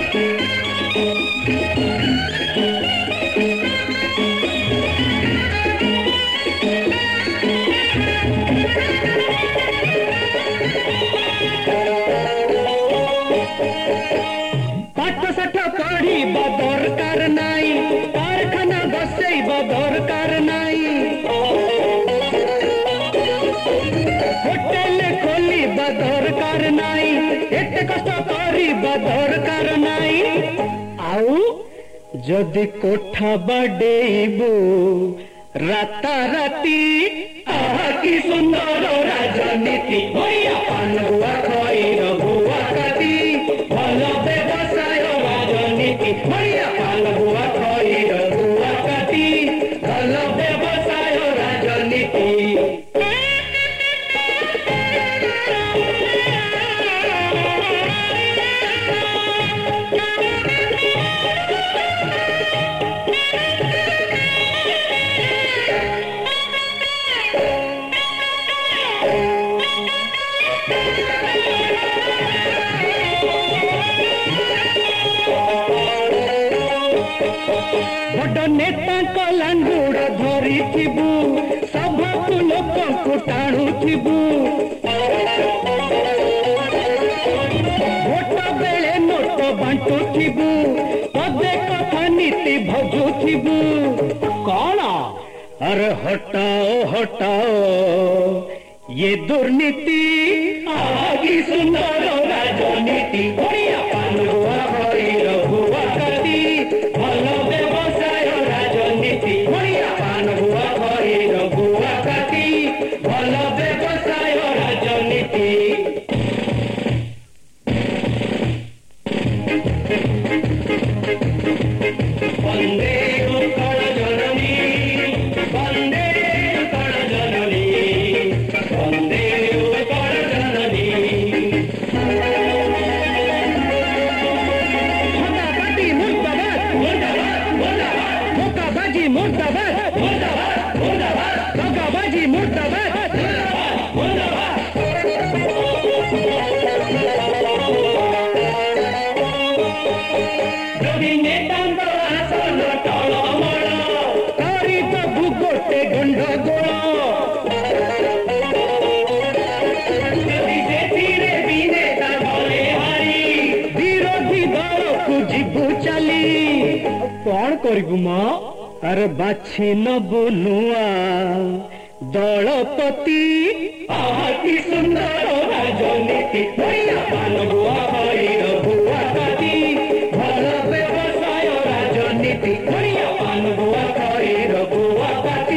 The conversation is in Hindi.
जदि कोठा बडेबो राता राती कि सुंदर राजनीति पानुआ खईर बुआ काटी भल व्यवसाय राजनीति पानुआ खईर बुआ काटी भल व्यवसाय राजनीति बड़ नेता लांगुड़ धरी सभा लोक को टाणुबू भोट बेले नोट बांटुबू पदे कथा नीति भजुबू कौन अरे हटाओ हटाओ ये दुर्नीति आगे सुंदर राजनीति पानुआ खईर बुआ काटी भल व्यवसाय राजनीति पानुआ खईर बुआ काटी भल व्यवसाय राजनीति वंदे उत्कल जननी वंदे उत्कल जननी वंदे उत्कल जननी धोखाबाजी मुर्दाबाद मुर्दाबाद धोखाबाजी मुर्दाबाद मुर्दाबाद मुर्दाबाद धोखाबाजी मुर्दाबाद कौन करू माँ अरे बाछी नबु नुआ दलपति कि सुंदर राजनीति पानुआ खईर बुआ काटी भल व्यवसाय राजनीति पानुआ खईर बुआ काटी